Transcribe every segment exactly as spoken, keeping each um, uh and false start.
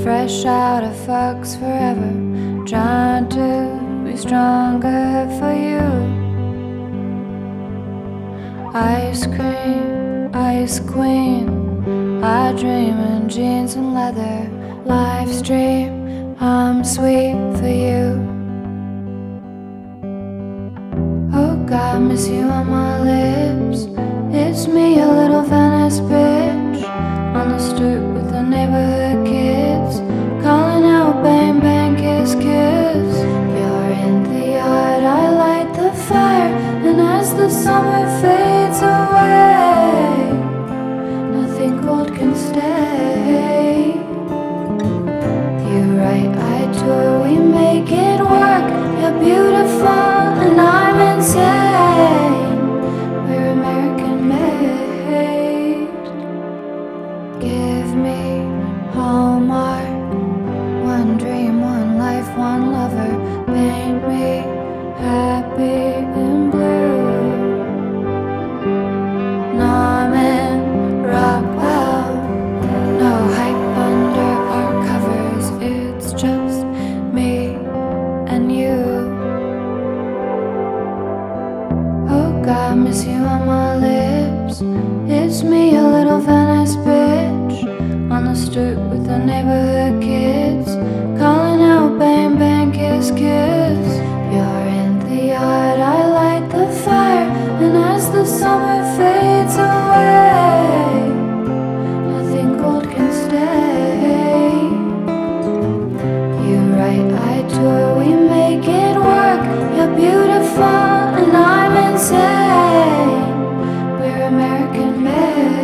fresh out of Fox forever, trying to be stronger for you. Ice cream, ice queen, I dream in jeans and leather. Life's dream, I'm sweet for you. Oh God, miss you on my lips. It's me, a little Venice bitch, on the stoop with the neighborhood kids, calling out bang bang kiss kiss. You're in the yard, I light the fire, and as the summer fades away, nothing cold can stay. You're right, I tour, we make it work. You're beautiful and I'm insane. We're American made. Give me Hallmark, one dream, one life, one lover. Paint me happy and blue. Norman Rockwell, no hype under our covers. It's just me and you. Oh God, miss you on my lips. It's me, a little Venice bitch, on the stoop with the neighborhood kids, calling out bang bang kiss kiss. You're in the yard, I light the fire, and as the summer fades away, nothing cold can stay. You're right, I tour, we make it work. You're beautiful and I'm insane. We're American made.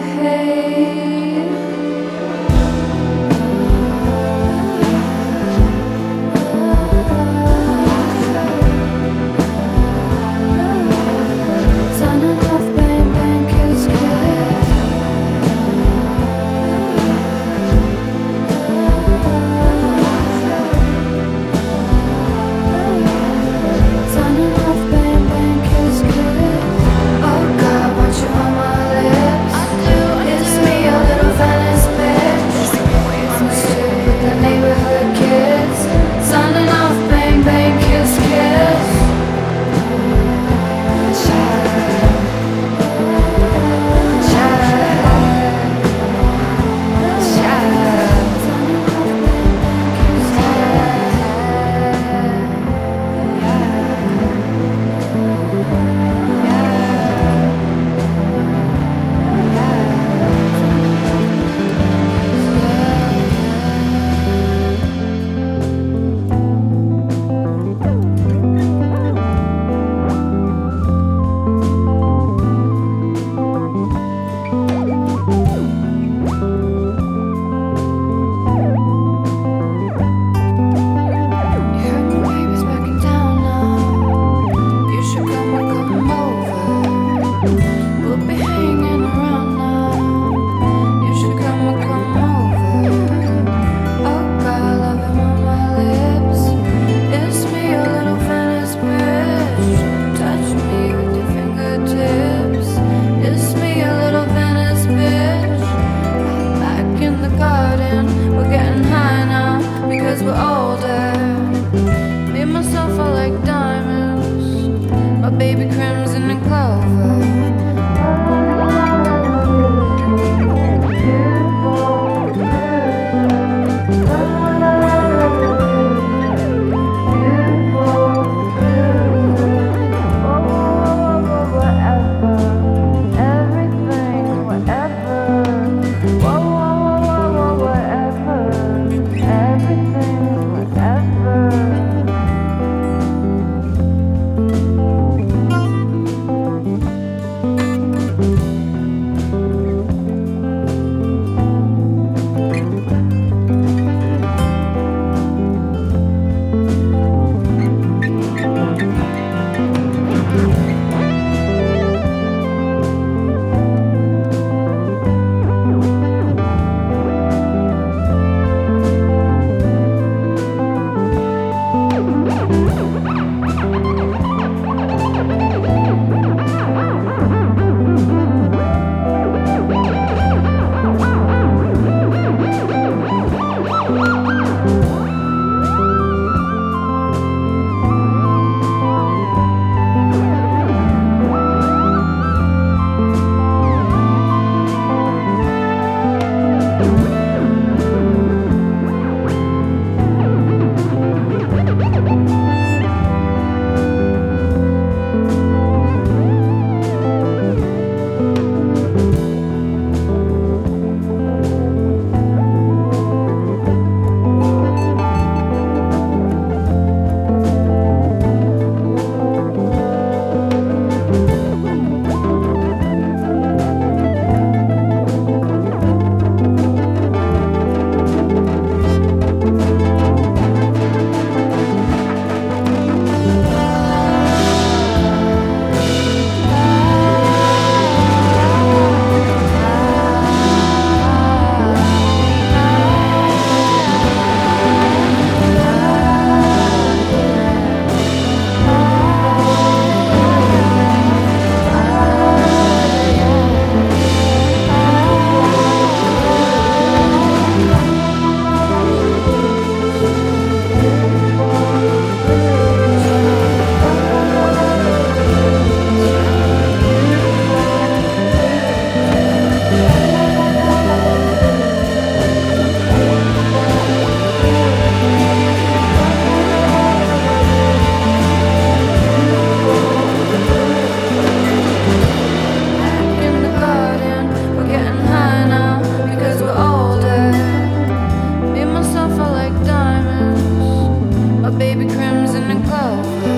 baby crimson and clover.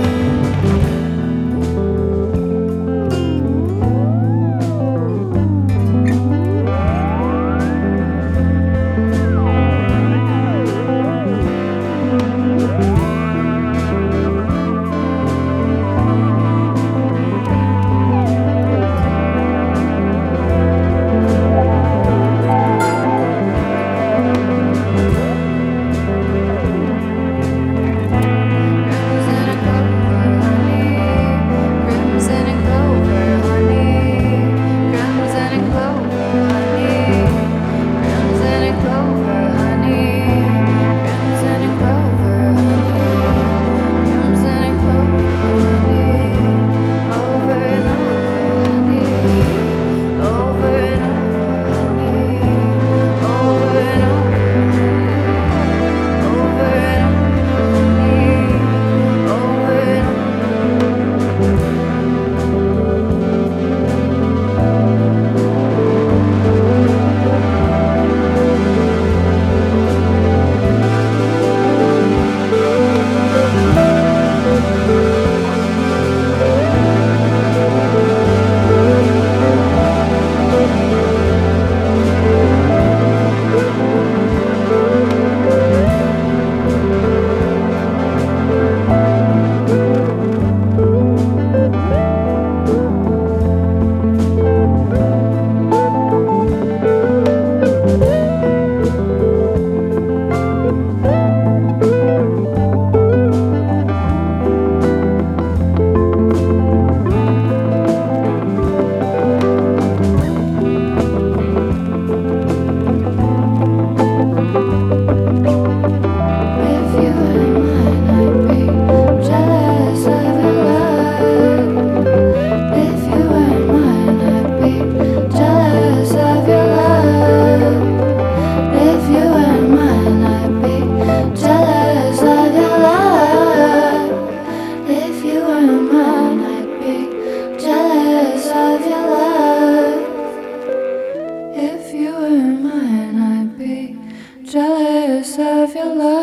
If you were mine, I'd be jealous of your love.